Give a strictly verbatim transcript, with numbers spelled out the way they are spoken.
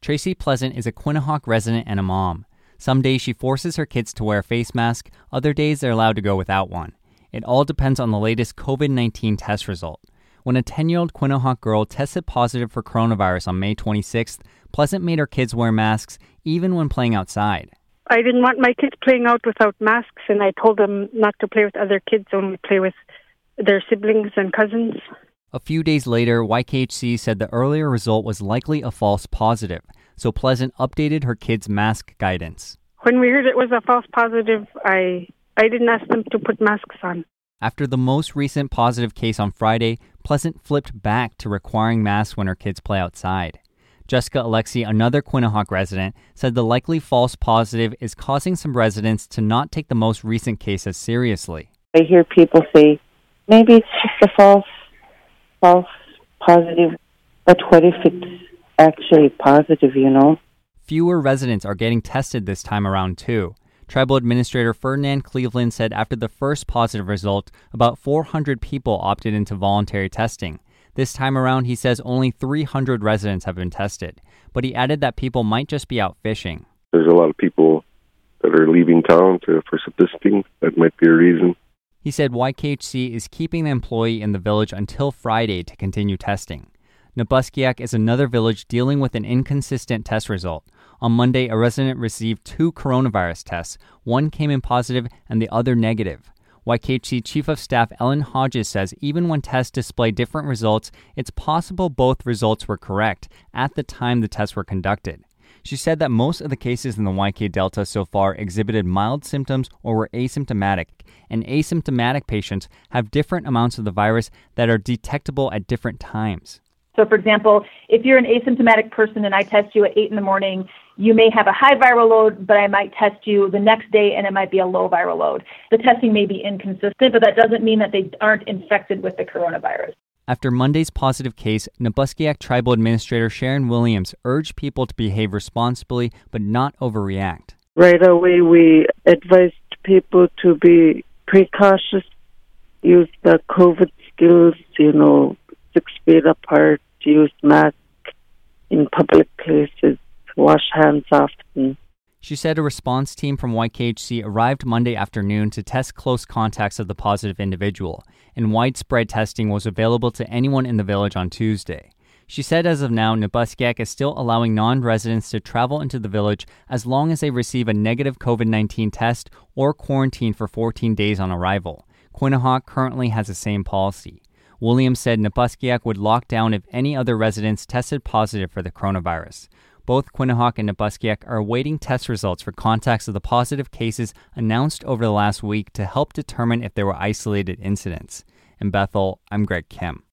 Tracy Pleasant is a Quinnahock resident and a mom. Some days she forces her kids to wear a face mask, other days they're allowed to go without one. It all depends on the latest covid nineteen test result. When a ten-year-old Quinnahock girl tested positive for coronavirus on May twenty-sixth, Pleasant made her kids wear masks even when playing outside. I didn't want my kids playing out without masks, and I told them not to play with other kids, only play with their siblings and cousins. A few days later, Y K H C said the earlier result was likely a false positive, so Pleasant updated her kids' mask guidance. When we heard it was a false positive, I, I didn't ask them to put masks on. After the most recent positive case on Friday, Pleasant flipped back to requiring masks when her kids play outside. Jessica Alexi, another Quinnahock resident, said the likely false positive is causing some residents to not take the most recent case as seriously. I hear people say, maybe it's just a false, false positive, but what if it's actually positive, you know? Fewer residents are getting tested this time around, too. Tribal Administrator Ferdinand Cleveland said after the first positive result, about four hundred people opted into voluntary testing. This time around, he says only three hundred residents have been tested, but he added that people might just be out fishing. There's a lot of people that are leaving town to, for some visiting. That might be a reason. He said Y K H C is keeping the employee in the village until Friday to continue testing. Nabuskiak is another village dealing with an inconsistent test result. On Monday, a resident received two coronavirus tests. One came in positive and the other negative. Y K H C Chief of Staff Ellen Hodges says even when tests display different results, it's possible both results were correct at the time the tests were conducted. She said that most of the cases in the Y K Delta so far exhibited mild symptoms or were asymptomatic, and asymptomatic patients have different amounts of the virus that are detectable at different times. So, for example, if you're an asymptomatic person and I test you at eight in the morning, you may have a high viral load, but I might test you the next day and it might be a low viral load. The testing may be inconsistent, but that doesn't mean that they aren't infected with the coronavirus. After Monday's positive case, Nabuskiak Tribal Administrator Sharon Williams urged people to behave responsibly but not overreact. Right away, we advised people to be precautious, use the COVID skills, you know, six feet apart, use masks in public places, wash hands often. She said a response team from Y K H C arrived Monday afternoon to test close contacts of the positive individual, and widespread testing was available to anyone in the village on Tuesday. She said as of now, Nabuskiak is still allowing non-residents to travel into the village as long as they receive a negative covid nineteen test or quarantine for fourteen days on arrival. Quinnahock currently has the same policy. Williams said Nabuskiak would lock down if any other residents tested positive for the coronavirus. Both Quinnahock and Nabuskiak are awaiting test results for contacts of the positive cases announced over the last week to help determine if there were isolated incidents. In Bethel, I'm Greg Kim.